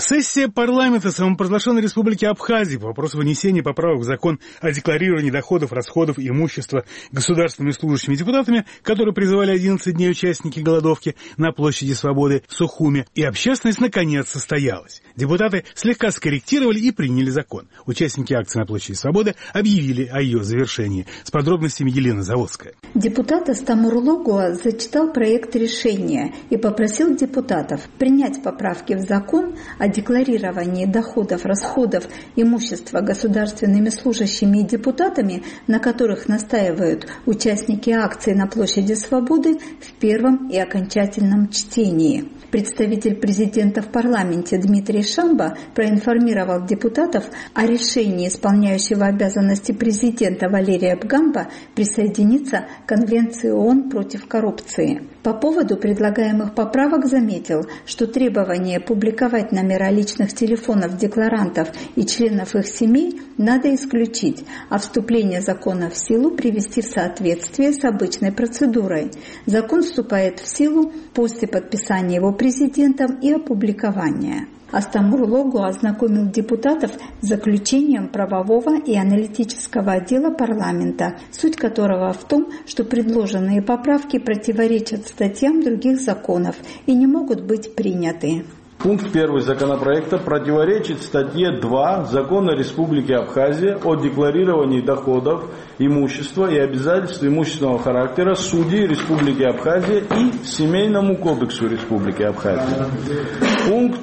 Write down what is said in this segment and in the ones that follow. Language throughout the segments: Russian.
Сессия парламента самопровозглашенной республики Абхазии по вопросу вынесения поправок в закон о декларировании доходов, расходов и имущества государственными служащими депутатами, которые призывали 11 дней участники голодовки на площади Свободы в Сухуме, и общественность наконец состоялась. Депутаты слегка скорректировали и приняли закон. Участники акции на площади Свободы объявили о ее завершении. С подробностями Елена Заводская. Депутат Астамур Логуа зачитал проект решения и попросил депутатов принять поправки в закон о декларировании доходов, расходов, имущества государственными служащими и депутатами, на которых настаивают участники акции на площади Свободы, в первом и окончательном чтении. Представитель президента в парламенте Дмитрий Шамба проинформировал депутатов о решении исполняющего обязанности президента Валерия Бгамба присоединиться к Конвенции ООН против коррупции. По поводу предлагаемых поправок заметил, что требование публиковать номера личных телефонов декларантов и членов их семей надо исключить, а вступление закона в силу привести в соответствие с обычной процедурой. Закон вступает в силу после подписания его президентом и опубликования. Астамур Логуа ознакомил депутатов с заключением правового и аналитического отдела парламента, суть которого в том, что предложенные поправки противоречат статьям других законов и не могут быть приняты. Пункт 1 законопроекта противоречит статье 2 Закона Республики Абхазия о декларировании доходов, имущества и обязательств имущественного характера судей Республики Абхазия и Семейному кодексу Республики Абхазия. Пункт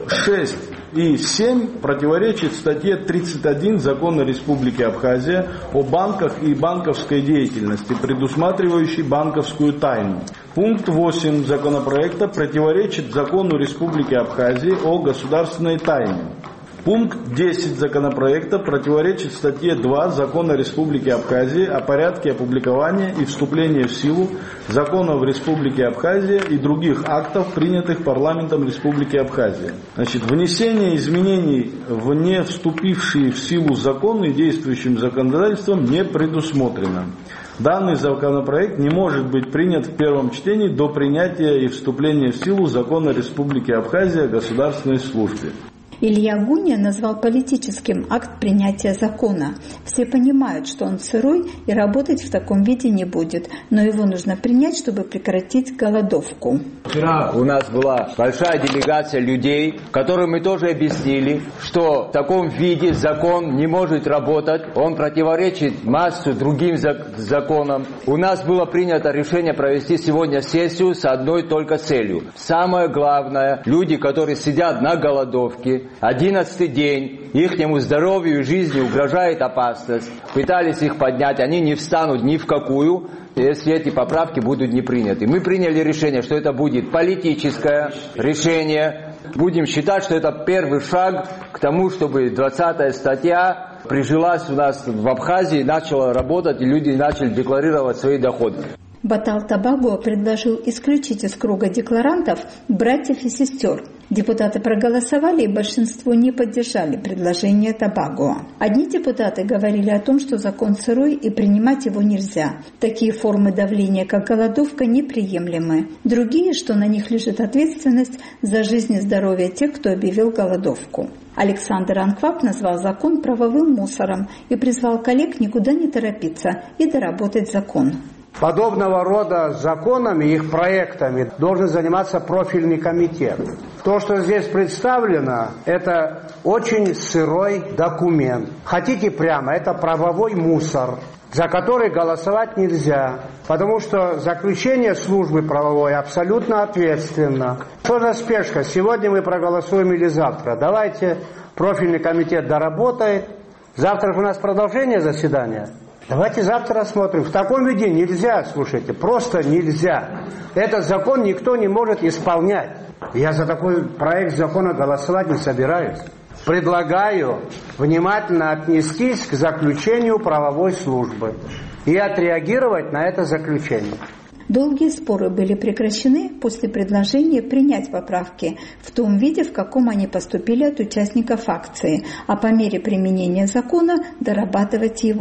6 и 7 противоречит статье 31 Закона Республики Абхазия о банках и банковской деятельности, предусматривающей банковскую тайну. Пункт 8 законопроекта противоречит Закону Республики Абхазия о государственной тайне. Пункт 10 законопроекта противоречит статье 2 Закона Республики Абхазия о порядке опубликования и вступления в силу законов Республики Абхазия и других актов, принятых парламентом Республики Абхазия. Внесение изменений в не вступившие в силу законы действующим законодательством не предусмотрено. Данный законопроект не может быть принят в первом чтении до принятия и вступления в силу закона Республики Абхазия о государственной службе. Илья Гуня назвал политическим акт принятия закона. Все понимают, что он сырой и работать в таком виде не будет, но его нужно принять, чтобы прекратить голодовку. Вчера у нас была большая делегация людей, которым мы тоже объяснили, что в таком виде закон не может работать, он противоречит массу другим законам. У нас было принято решение провести сегодня сессию с одной только целью. Самое главное, люди, которые сидят на голодовке, 11-й день, ихнему здоровью и жизни угрожает опасность. Пытались их поднять, они не встанут ни в какую, если эти поправки будут не приняты. Мы приняли решение, что это будет политическое решение. Будем считать, что это первый шаг к тому, чтобы 20-я статья прижилась у нас в Абхазии, начала работать, и люди начали декларировать свои доходы. Батал Табаго предложил исключить из круга декларантов братьев и сестер. Депутаты проголосовали, и большинство не поддержали предложение Табаго. Одни депутаты говорили о том, что закон сырой и принимать его нельзя. Такие формы давления, как голодовка, неприемлемы. Другие, что на них лежит ответственность за жизнь и здоровье тех, кто объявил голодовку. Александр Анквап назвал закон правовым мусором и призвал коллег никуда не торопиться и доработать закон. Подобного рода законами, их проектами должен заниматься профильный комитет. То, что здесь представлено, это очень сырой документ. Хотите прямо, это правовой мусор, за который голосовать нельзя, потому что заключение службы правовой абсолютно ответственно. Что за спешка? Сегодня мы проголосуем или завтра? Давайте профильный комитет доработает. Завтра же у нас продолжение заседания. Давайте завтра рассмотрим. В таком виде нельзя, слушайте, просто нельзя. Этот закон никто не может исполнять. Я за такой проект закона голосовать не собираюсь. Предлагаю внимательно отнестись к заключению правовой службы и отреагировать на это заключение. Долгие споры были прекращены после предложения принять поправки в том виде, в каком они поступили от участников акции, а по мере применения закона дорабатывать его.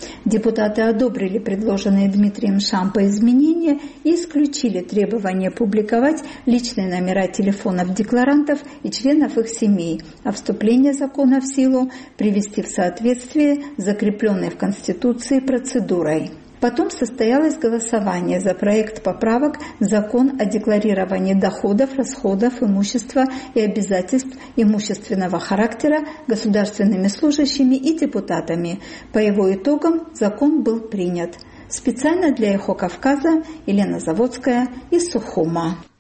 Депутаты одобрили предложенные Дмитрием Шампо изменения и исключили требование публиковать личные номера телефонов декларантов и членов их семей, а вступление закона в силу привести в соответствие с закрепленной в Конституции процедурой. Потом состоялось голосование за проект поправок в Закон о декларировании доходов, расходов, имущества и обязательств имущественного характера государственными служащими и депутатами. По его итогам закон был принят. Специально для «Эхо Кавказа» Елена Заводская из Сухума.